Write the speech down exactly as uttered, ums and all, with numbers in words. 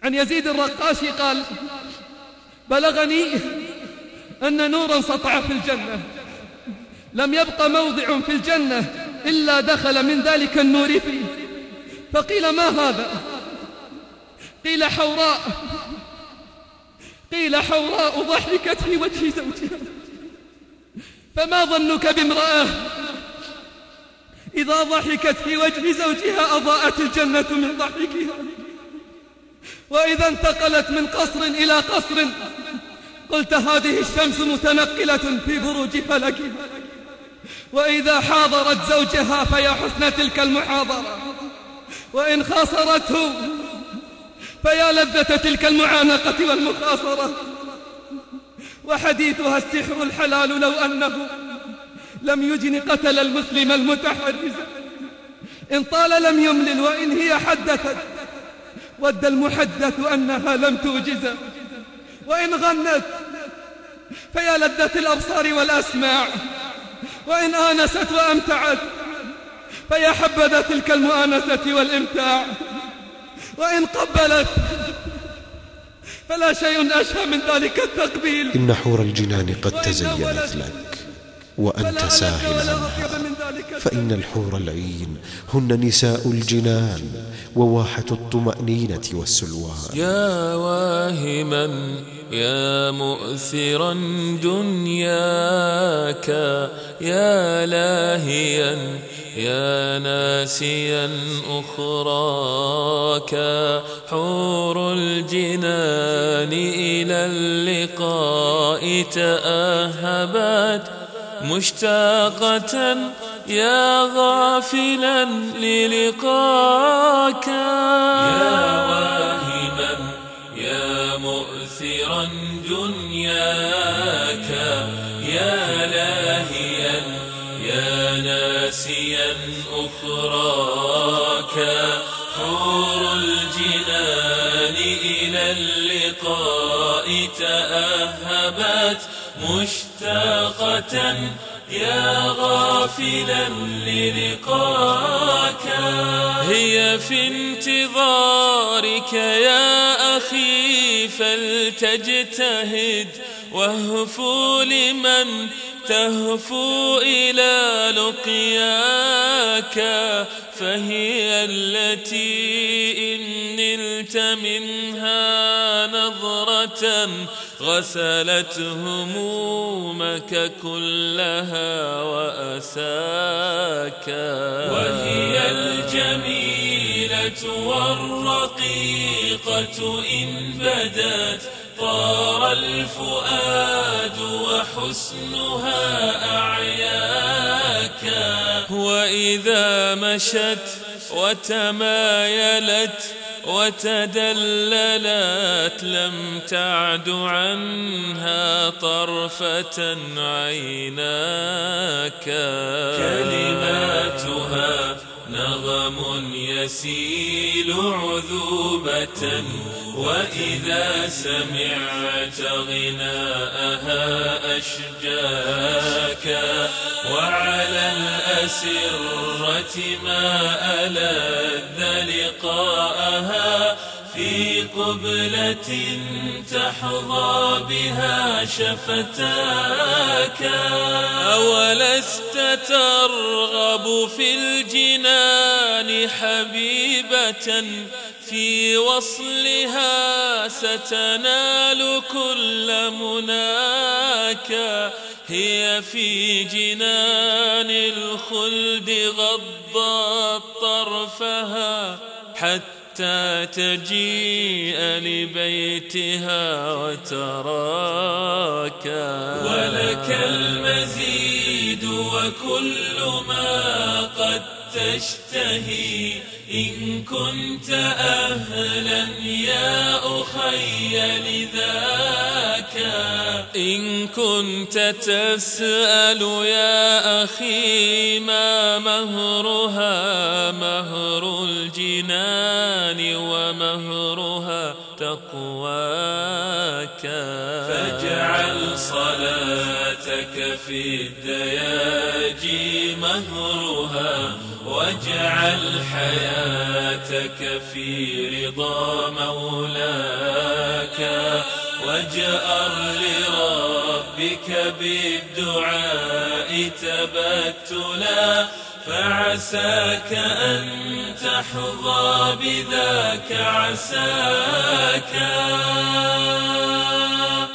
عن يزيد الرقاشي قال: بلغني أن نورا سطع في الجنة، لم يبق موضع في الجنة إلا دخل من ذلك النور فيه. فقيل: ما هذا؟ قيل: حوراء. قيل: حوراء ضحكت في وجه زوجها. فما ظنك بامرأة إذا ضحكت في وجه زوجها أضاءت الجنة من ضحكها، وإذا انتقلت من قصر إلى قصر قلت هذه الشمس متنقلة في بروج فلكها، وإذا حاضرت زوجها فيا حسن تلك المحاضرة، وإن خاصرته فيا لذة تلك المعانقة والمخاصرة. وحديثها السحر الحلال لو أنه لم يجن قتل المسلم المتحرز. إن طال لم يملل، وإن هي حدثت ود المحدث أنها لم توجز. وإن غنت فيا لذة الأبصار والأسماع، وإن آنست وأمتعت فيا حبذا تلك المؤانسة والإمتاع. وإن قبلت فلا شيء أشهى من ذلك التقبيل. إن حور الجنان قد تزينت لك وأنت ساهل عنها، فإن الحور العين هن نساء الجنان وواحة الطمأنينة والسلوان. يا واهما يا مؤثرا دنياك، يا لاهيا يا ناسيا أخراك، حور الجنان إلى اللقاء تأهبت مشتاقة، يا غافلا للقاك. يا واهما يا مؤثرا دنياك، يا لاهيا يا ناسيا أخراك، حور الجنان إلى اللقاء تأهبت مشتاقة، يا غافلا للقاك. هي في انتظارك يا أخي فلتجتهد، واهفو لمن تهفو إلى لقياك، فهي التي إن نلت منها نظرة غسلت همومك كلها وأساك. وهي الجميلة والرقيقة إن بدت طار الفؤاد وحسنها أعياك، وإذا مشت وتمايلت وتدللت لم تعد عنها طرفة عيناك. كلماتها نغم يسيل عذوبة، وإذا سمعت غناءها أشجاك، وعلى الأسرة ما ألذ لقاءها في قبلة تحظى بها شفتاك. أولست ترغب في الجنان حبيبة، في وصلها ستنال كل مناك. هي في جنان الخلد غضت طرفها حتى تجيء لبيتها وتراك. ولك المزيد وكل ما قد تشتهي، إن كنت أهلا يا أخي لذاك. إن كنت تسأل يا أخي ما مهرها، مهر الجنان ومهرها تقواك. فاجعل صلاتك في الدياجي مهرها، واجعل حياتك في رضا مولاك. واجأر لربك بالدعاء تبتلا، فعساك أن تحظى بذاك عساك.